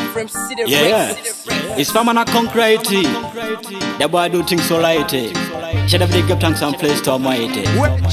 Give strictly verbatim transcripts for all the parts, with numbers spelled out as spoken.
from City Yeah, yeah. It's from an concrete. The boy do things so light. Should have big up thanks and place to Almighty.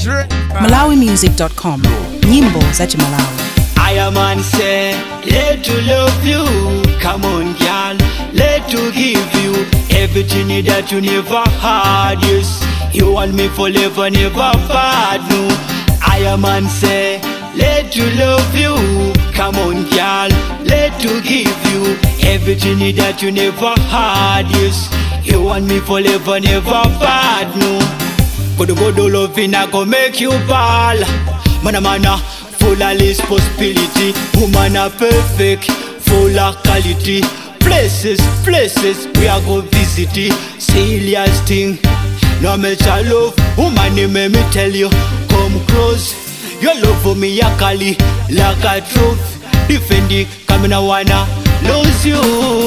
Malawi music dot com. Nyimbo za Malawi. I am man say, let to love you. Come on, girl. Let to give you everything that you never had. Yes, you want me forever, never bad. No, I am man say, let to love you. Come on, girl. Let to give you everything that you never had. Yes, you want me forever, never bad. No, good good loving I go make you ball. Mana mana. Full of list possibility, woman are perfect, full of quality. Places, places, we are go visit it. Serious thing, no matter love, woman let me tell you, come close. Your love for me, ya kali, like a truth. Defend it, come in, I wanna lose you.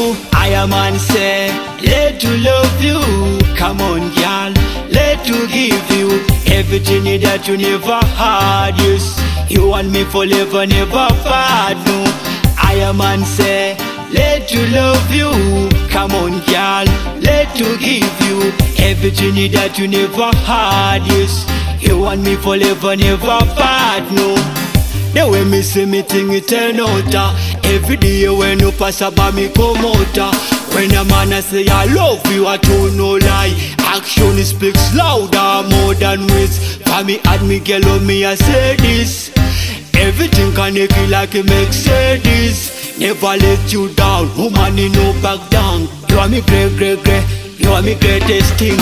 I am man say, let to love you. Come on, girl, let to give you everything that you never had. Yes. You want me forever, never bad, no. I am man say, let to love you. Come on, girl, let to give you everything that you never had, yes. You want me forever, never bad, no. The way me see me thing it turn out uh. Every day when you pass by me come out uh. When a man I say I love you, I don't no lie. Action speaks louder more than words. For me and me girl love me I say this. Everything can make you like a Mercedes. Never let you down, woman you no back down. You are me great, great, great. You are me greatest thing.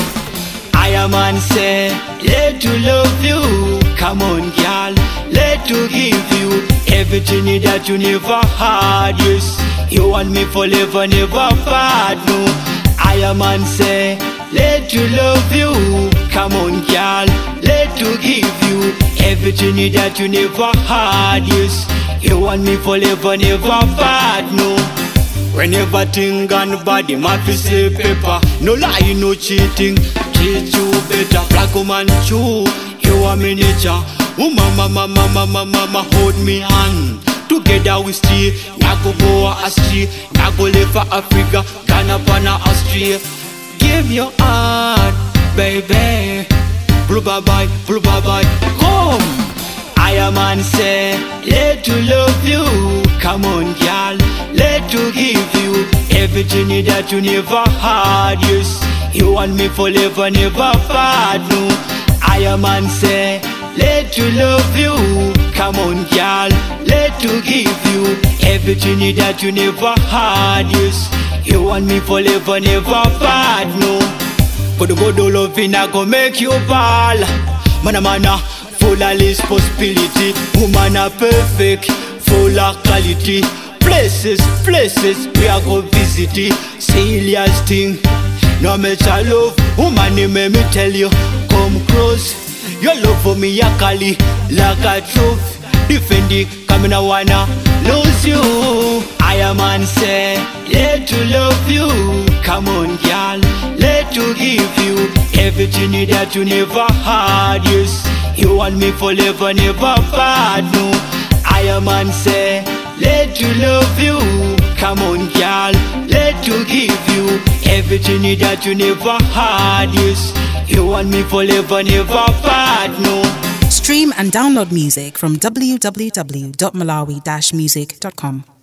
I am man say, let to love you. Come on, girl, let to give you everything that you never had. Yes, you want me forever, never bad. No, I am man say, let to love you. Come on, girl, let to give you everything that you never had. Yes, you want me forever, never bad. No. Whenever thing gone body, my face say paper. No lie, no cheating. Treat you better. Black woman chew. You are me nature. Oh mama, mama, mama, mama, hold me hand. Together we stay. Nago go astray. Nago live for Africa. Ghana, Ghana, Austria. Give your heart, baby. Blue bye bye, blue bye bye. Come. I am man say, let to love you. Come on, girl, let to give you everything that you never had. Yes, you want me forever, never bad. No, I am man say, let to love you. Come on, girl, let to give you everything that you never had. Yes, you want me forever, never bad. No, good good loving I go make you ball. Mana mana. Full of list possibility, woman are perfect, full of quality. Places, places, we are go visit it. Serious thing, no matter love, woman let me tell you, come close. Your love for me, ya kali, like a truth. Defend it, come in, I wanna lose you. I am man say, let to love you. Come on, girl, let to give you everything that you never had. Yes, you want me forever, never bad. No, I am man say, let to love you. Come on, girl, let to give you everything that you never had. Yes, you want me forever, never bad. No. Stream and download music from w w w dot malawi dash music dot com.